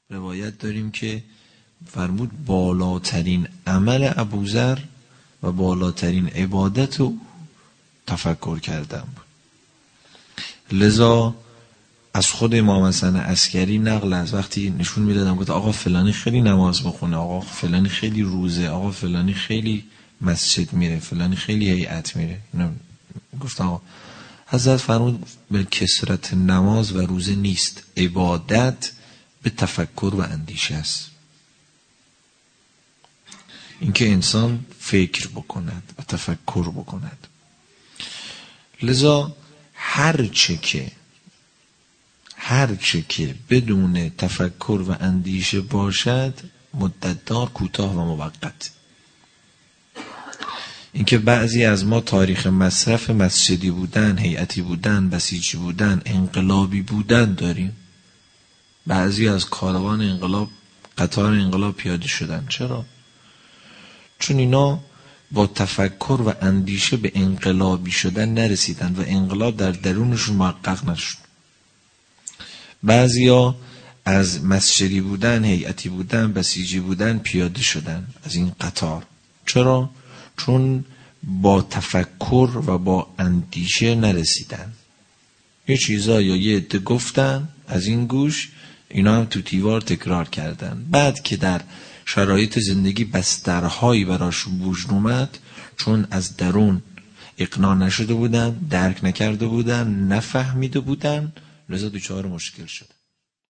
روایت داریم که فرمود بالاترین عمل ابوذر و بالاترین عبادت رو تفکر کردن بود. لذا از خود امام حسن عسکری نقل از وقتی نشون میدادم گفت آقا فلانی خیلی نماز بخونه، آقا فلانی خیلی روزه، آقا فلانی خیلی مسجد میره، فلانی خیلی هیئت میره، گفت آقا حضرت فرمود به کثرت نماز و روزه نیست، عبادت به تفکر و اندیشه است. اینکه انسان فکر بکند و تفکر بکند. لذا هر چه که بدون تفکر و اندیشه باشد مدت‌دار، کوتاه و موقت. اینکه بعضی از ما تاریخ مصرف مسجدی بودن، هیئتی بودن، بسیجی بودن، انقلابی بودن داریم. بعضی از کاروان انقلاب، قطار انقلاب پیاده شدن. چرا؟ چون اینا با تفکر و اندیشه به انقلابی شدن نرسیدن و انقلاب در درونشون محقق نشد. بعضیا از مسجدی بودن، هیئتی بودن، بسیجی بودن پیاده شدن از این قطار. چرا؟ چون با تفکر و با اندیشه نرسیدن. یه چیزا یا یه عده گفتن از این گوش، اینا هم تو دیوار تکرار کردن. بعد که در شرایط زندگی بسترهایی براشون وجود اومد، چون از درون اقناع نشده بودن، درک نکرده بودن، نفهمیده بودن، لذا دچار مشکل شد.